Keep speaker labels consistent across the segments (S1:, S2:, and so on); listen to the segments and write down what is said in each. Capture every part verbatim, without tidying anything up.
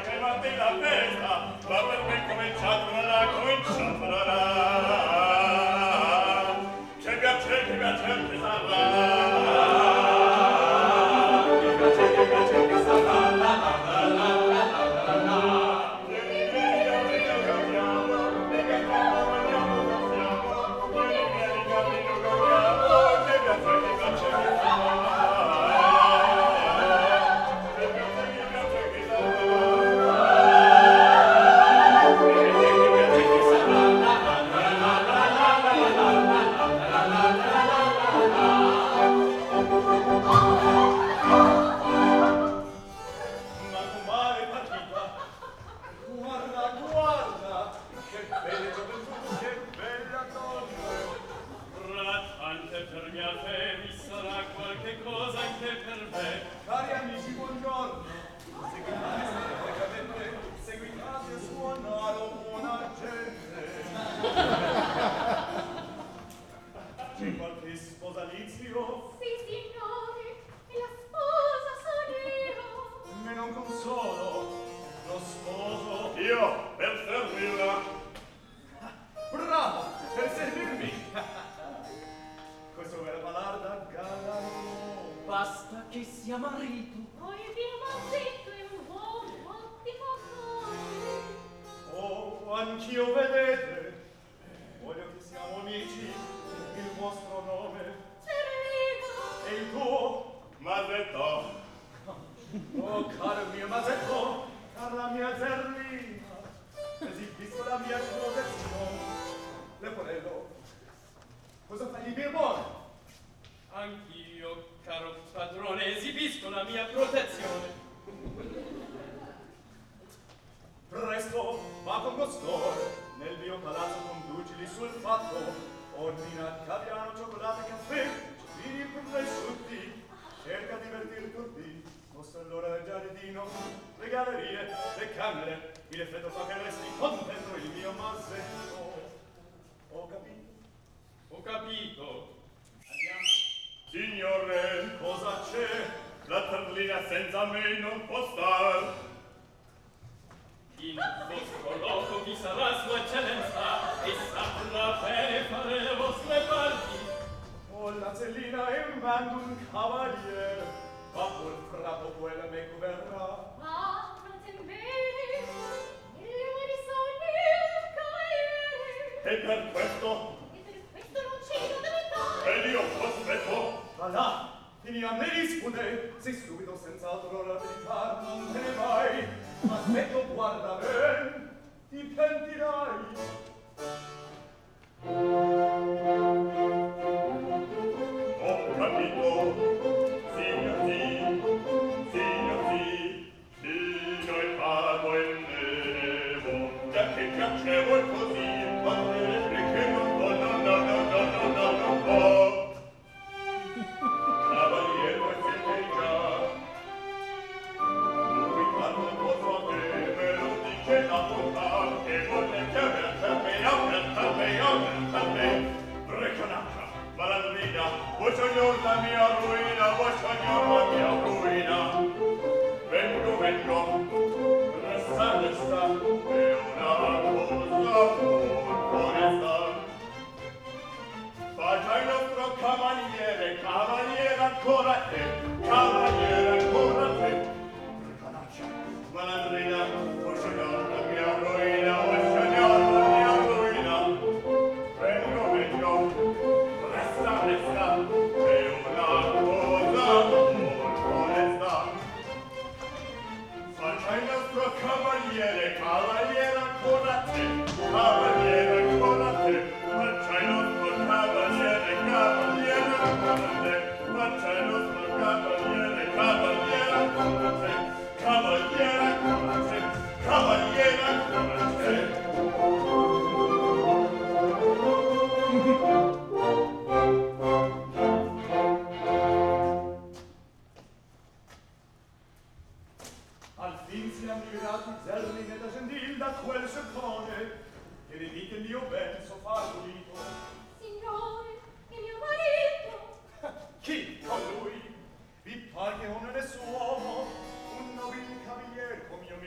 S1: Chi? Vi par che onore suomo, un nobil cavalier come io mi vanto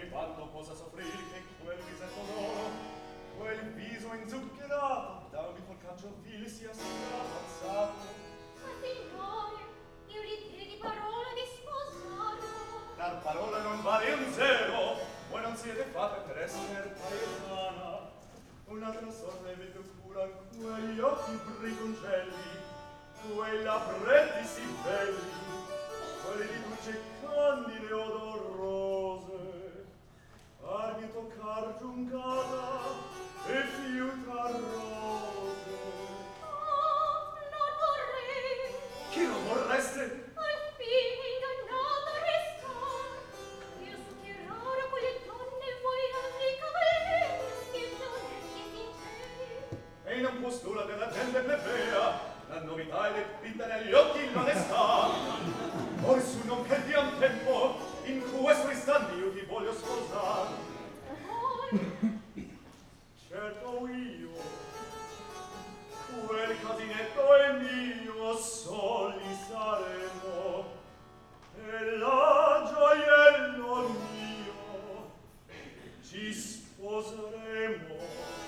S1: l'uomo possa soffrir che quel visetto d'oro, quel viso inzuccherato da un biforcaccio vil sia strappazzato.
S2: Ma signore, io gli dire di parola di sposarlo.
S1: Dar parola non vale un zero, voi non siete fatte per esser paesana. Un'altra sorte avete cura, quegli occhi brigoncelli, quei labbretti sì belli, quelli di luce candide odorose, armi toccar giuncata e fiutar rose.
S2: Oh, non vorrei.
S1: Chi non vorreste?
S2: Al fine ingannata restar. Io so che è raro quelle donne voi altri cavalieri siete onesti e sinceri.
S1: E in postura della gente plebea la novità e le pinta negli occhi l'onestà. Or su non perdiam tempo, in questo istante io ti voglio sposare. Certo io, quel casinetto è mio, soli saremo, e la gioiello mio ci sposeremo.